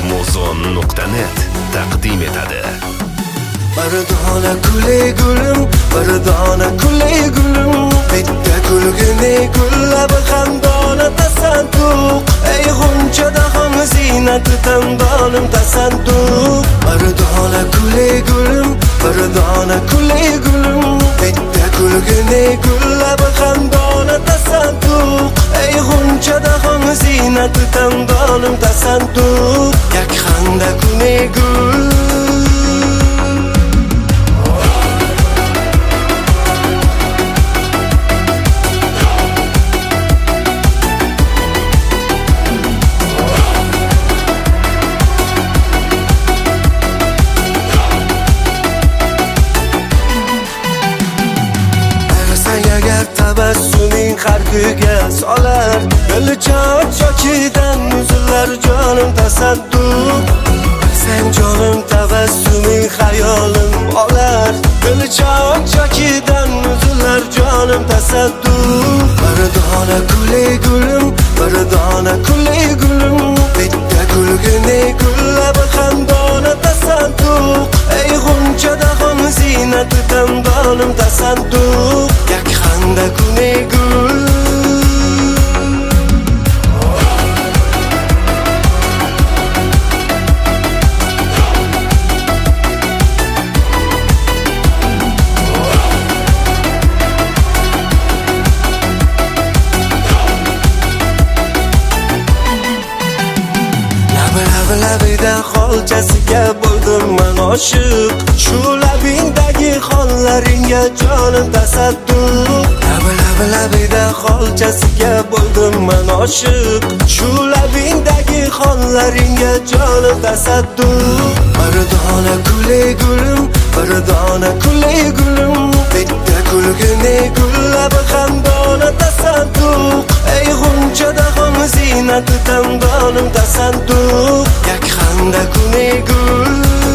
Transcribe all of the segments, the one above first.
muzon.net taqdim etadi. Bardona kuley gulim, bardona kuley gulim, bitta kulgini gullab xandona tasadduq. Ey g'unchada ham ziynati tandonim tasadduq. Bardona kuley gulim, bardona kuley gulim, bitta kulgini gullab xandona tasadduq. Ey g'unchada ham ziynati tandonim tasadduq. Yak xanda kuley gul tabassuming har kuyga solar, dil cho'chidan uzilar jonim tasadduq. Sen jonim tabassuming xayolim olar, dil cho'chidan uzilar jonim tasadduq. Bardona kuley gulim, bardona kuley gulim, bitta kulgini gullab xandona tasadduq. Ey g'unchada ham ziynati tandonim tasadduq. Yak xanda kuley gul labida xolchasiga bo'ldim men oshiq. Shu labingdagi xollaringga jonim tasadduq. Labida xolchasiga bo'ldim men oshiq. Shu labingdagi xollaringga jonim tasadduq. Bardona kuley gulim, bardona kuley gulim, bitta kulgini gullab xandona tasadduq. Ey g'unchada ham ziynati tandonim tasadduq. Yak xanda kuley gul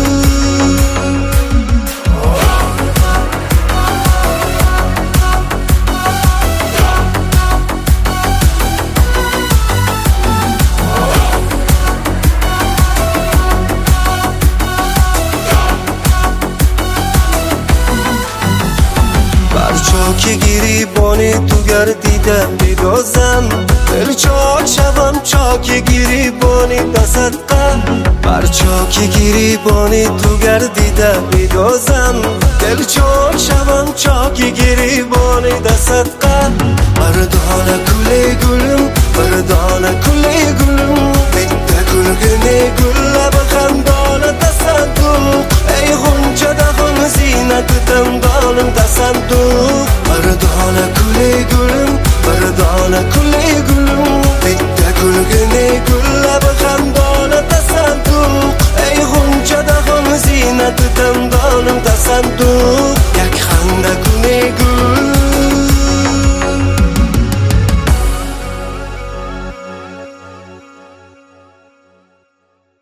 barchoki giriboni tugar dida bidozam. Dil cho'kshavam choki giriboni tasadqa. Barchoki giriboni tugar dida bidozam. Dil cho'kshavam choki giriboni tasadqa. Bardona kuley gulim, bardona kuley gulim, bitta kulgini gullab xandona tasadduq. Ey g'unchada ham ziynati tandonim tasadduq. Bardona kuley gulim, bardona kuley gulim, bitta kulgini gullab xandona tasadduq. Ey g'unchada ham ziynati tandonim tasadduq. Yak xanda kuley gul